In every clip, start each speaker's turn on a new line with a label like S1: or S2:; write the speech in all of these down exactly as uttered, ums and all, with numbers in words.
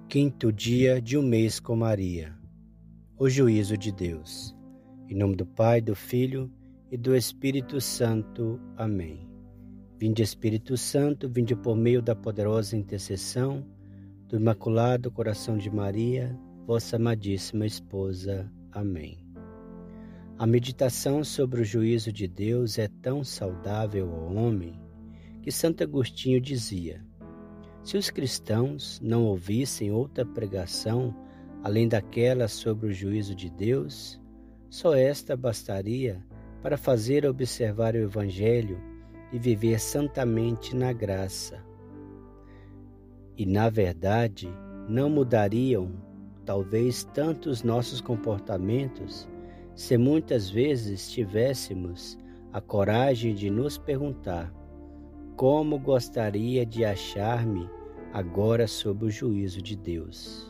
S1: Quinto dia de um mês com Maria. O juízo de Deus. Em nome do Pai, do Filho e do Espírito Santo. Amém. Vinde, Espírito Santo, vinde por meio da poderosa intercessão do Imaculado Coração de Maria, vossa amadíssima esposa. Amém. A meditação sobre o juízo de Deus é tão saudável ao homem que Santo Agostinho dizia: se os cristãos não ouvissem outra pregação além daquela sobre o juízo de Deus, só esta bastaria para fazer observar o Evangelho e viver santamente na graça. E, na verdade, não mudariam, talvez, tanto os nossos comportamentos se muitas vezes tivéssemos a coragem de nos perguntar: como gostaria de achar-me agora sob o juízo de Deus?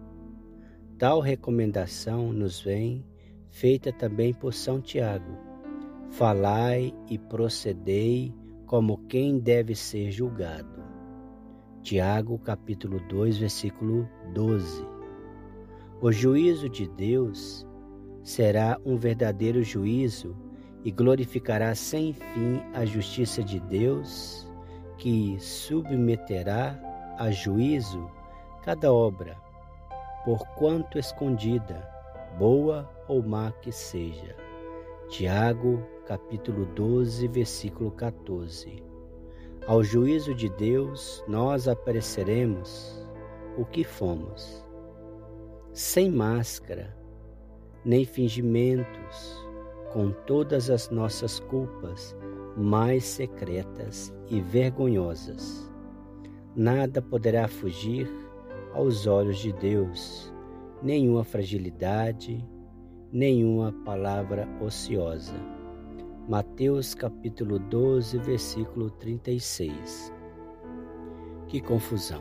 S1: Tal recomendação nos vem feita também por São Tiago: falai e procedei como quem deve ser julgado. Tiago, capítulo dois, versículo doze. O juízo de Deus será um verdadeiro juízo e glorificará sem fim a justiça de Deus, que submeterá a juízo cada obra, por quanto escondida, boa ou má que seja. Tiago, capítulo doze, versículo quatorze. Ao juízo de Deus nós apareceremos o que fomos, sem máscara, nem fingimentos, com todas as nossas culpas mais secretas e vergonhosas. Nada poderá fugir aos olhos de Deus, nenhuma fragilidade, nenhuma palavra ociosa. Mateus capítulo doze, versículo trinta e seis. Que confusão!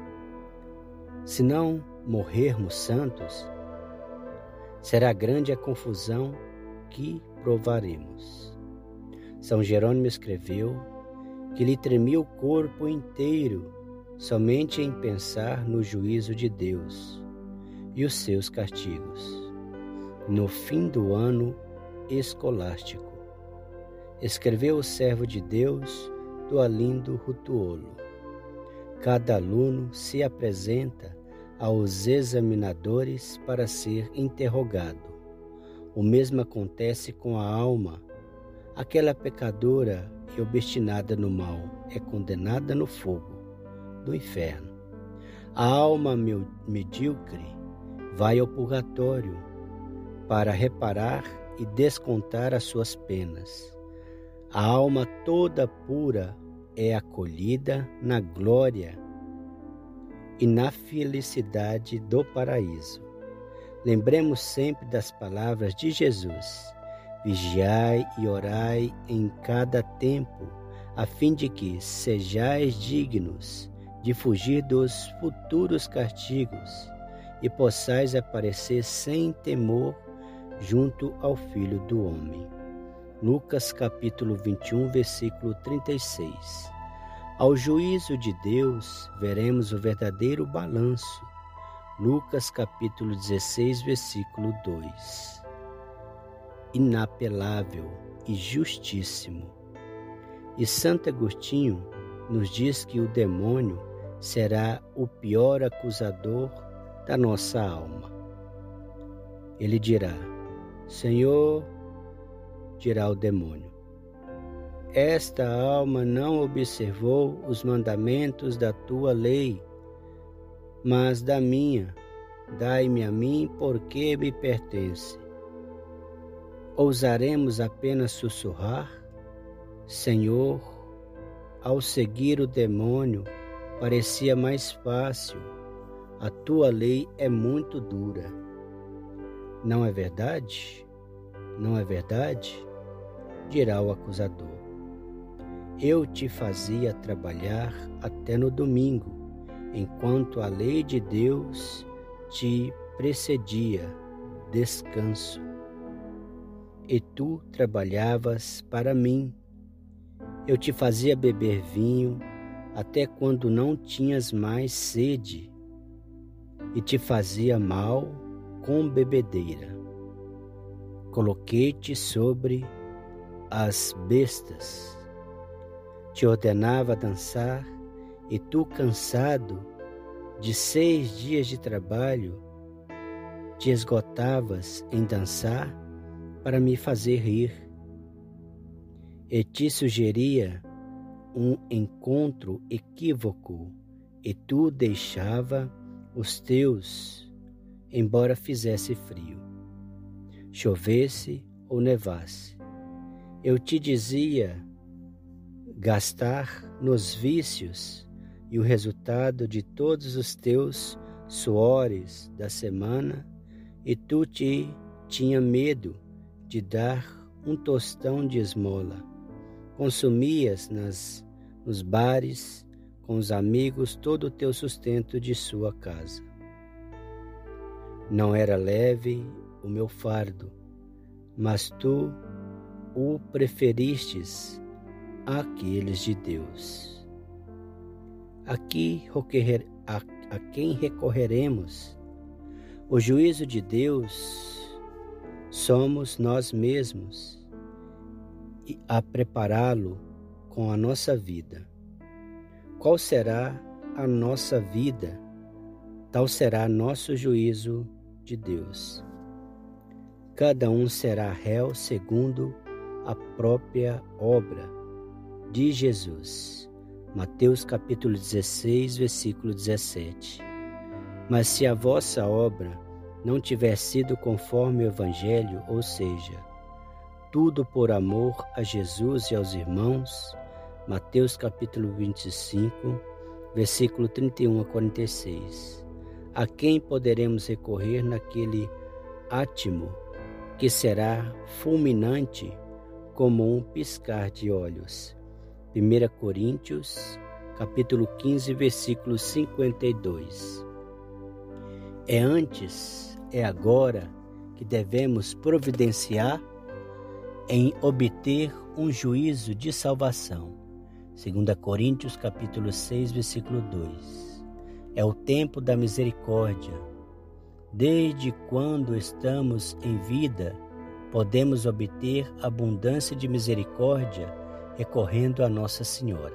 S1: Se não morrermos santos, será grande a confusão que provaremos. São Jerônimo escreveu que lhe tremia o corpo inteiro somente em pensar no juízo de Deus e os seus castigos. No fim do ano escolástico, escreveu o servo de Deus do Alindo Rutuolo: cada aluno se apresenta aos examinadores para ser interrogado. O mesmo acontece com a alma. Aquela pecadora e obstinada no mal é condenada no fogo do inferno. A alma medíocre vai ao purgatório para reparar e descontar as suas penas. A alma toda pura é acolhida na glória e na felicidade do paraíso. Lembremos sempre das palavras de Jesus: vigiai e orai em cada tempo, a fim de que sejais dignos de fugir dos futuros castigos e possais aparecer sem temor junto ao Filho do Homem. Lucas capítulo vinte e um, versículo trinta e seis. Ao juízo de Deus veremos o verdadeiro balanço. Lucas capítulo dezesseis, versículo dois. Inapelável e justíssimo. E Santo Agostinho nos diz que o demônio será o pior acusador da nossa alma. Ele dirá: Senhor, dirá o demônio, esta alma não observou os mandamentos da tua lei, mas da minha, dai-me a mim, porque me pertence. Ousaremos apenas sussurrar? Senhor, ao seguir o demônio, parecia mais fácil. A tua lei é muito dura. Não é verdade? Não é verdade? Dirá o acusador. Eu te fazia trabalhar até no domingo, enquanto a lei de Deus te precedia descanso. E tu trabalhavas para mim. Eu te fazia beber vinho até quando não tinhas mais sede. e te fazia mal com bebedeira. Coloquei-te sobre as bestas, te ordenava dançar, e tu, cansado de seis dias de trabalho, te esgotavas em dançar para me fazer rir. E te sugeria um encontro equívoco, e tu deixava os teus, embora fizesse frio, chovesse ou nevasse. Eu te dizia gastar nos vícios, e o resultado de todos os teus suores da semana, e tu te tinha medo de dar um tostão de esmola. Consumias nas, nos bares com os amigos todo o teu sustento de sua casa. Não era leve o meu fardo, mas tu o preferistes àqueles de Deus. Aqui a, a quem recorreremos? O juízo de Deus somos nós mesmos, e a prepará-lo com a nossa vida. Qual será a nossa vida? Tal será nosso juízo de Deus. Cada um será réu segundo a própria obra de Jesus. Mateus capítulo dezesseis, versículo dezessete. Mas se a vossa obra não tiver sido conforme o Evangelho, ou seja, tudo por amor a Jesus e aos irmãos, Mateus capítulo vinte e cinco, versículo trinta e um a quarenta e seis. A quem poderemos recorrer naquele átimo que será fulminante como um piscar de olhos? primeira Coríntios, capítulo quinze, versículo cinquenta e dois. É antes, é agora que devemos providenciar em obter um juízo de salvação. segunda Coríntios, capítulo seis, versículo dois. É o tempo da misericórdia. Desde quando estamos em vida, podemos obter abundância de misericórdia recorrendo a Nossa Senhora.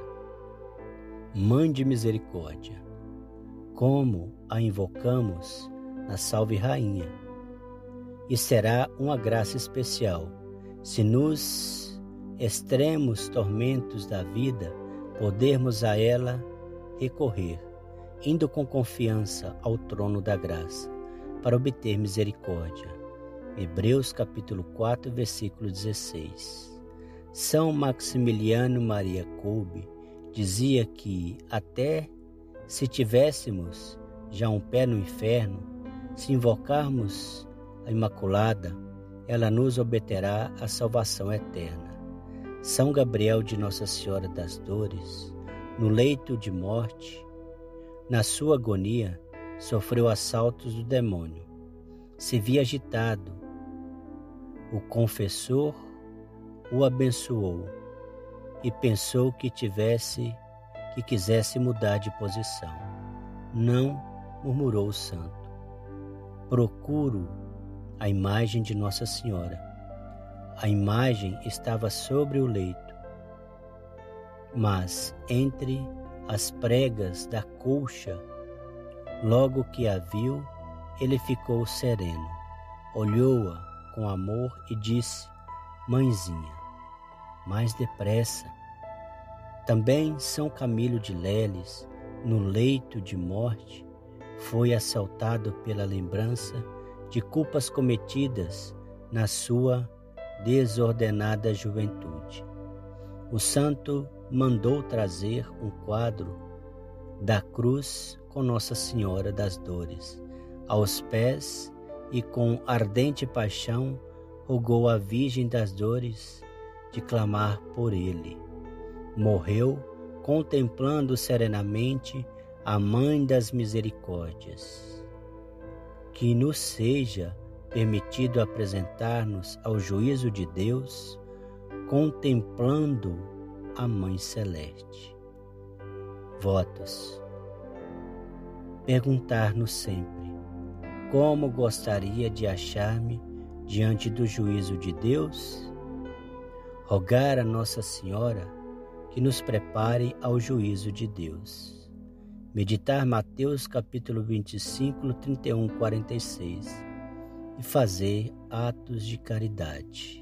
S1: Mãe de Misericórdia, como a invocamos na Salve Rainha. E será uma graça especial se nos extremos tormentos da vida podermos a ela recorrer, indo com confiança ao trono da graça, para obter misericórdia. Hebreus capítulo quatro, versículo dezesseis. São Maximiliano Maria Kolbe dizia que até se tivéssemos já um pé no inferno, se invocarmos a Imaculada, ela nos obterá a salvação eterna. São Gabriel de Nossa Senhora das Dores, no leito de morte, na sua agonia, sofreu assaltos do demônio. Se via agitado, o confessor o abençoou e pensou que tivesse, que quisesse mudar de posição. Não, murmurou o santo. Procuro a imagem de Nossa Senhora. A imagem estava sobre o leito, mas entre as pregas da colcha, logo que a viu, ele ficou sereno, olhou-a com amor e disse: Mãezinha, mais depressa. Também São Camilo de Leles, no leito de morte, foi assaltado pela lembrança de culpas cometidas na sua desordenada juventude. O santo mandou trazer um quadro da cruz com Nossa Senhora das Dores aos pés e com ardente paixão rogou à Virgem das Dores de clamar por ele. Morreu contemplando serenamente a Mãe das Misericórdias. Que nos seja permitido apresentar-nos ao juízo de Deus, contemplando a Mãe Celeste. Votos. Perguntar-nos sempre: como gostaria de achar-me diante do juízo de Deus? Rogar a Nossa Senhora que nos prepare ao juízo de Deus. Meditar Mateus capítulo vinte e cinco, trinta e um, quarenta e seis e fazer atos de caridade.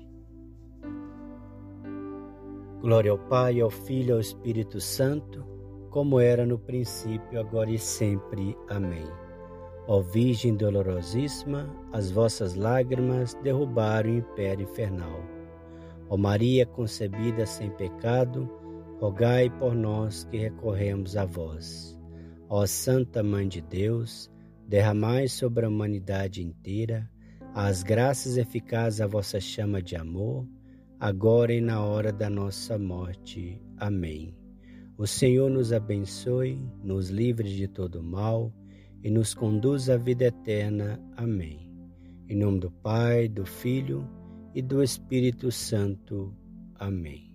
S1: Glória ao Pai, ao Filho e ao Espírito Santo, como era no princípio, agora e sempre. Amém. Ó Virgem dolorosíssima, as vossas lágrimas derrubaram o império infernal. Ó Maria concebida sem pecado, rogai por nós que recorremos a vós. Ó Santa Mãe de Deus, derramai sobre a humanidade inteira as graças eficazes à vossa chama de amor, agora e na hora da nossa morte. Amém. O Senhor nos abençoe, nos livre de todo mal e nos conduz à vida eterna. Amém. Em nome do Pai, do Filho e do Espírito Santo. Amém.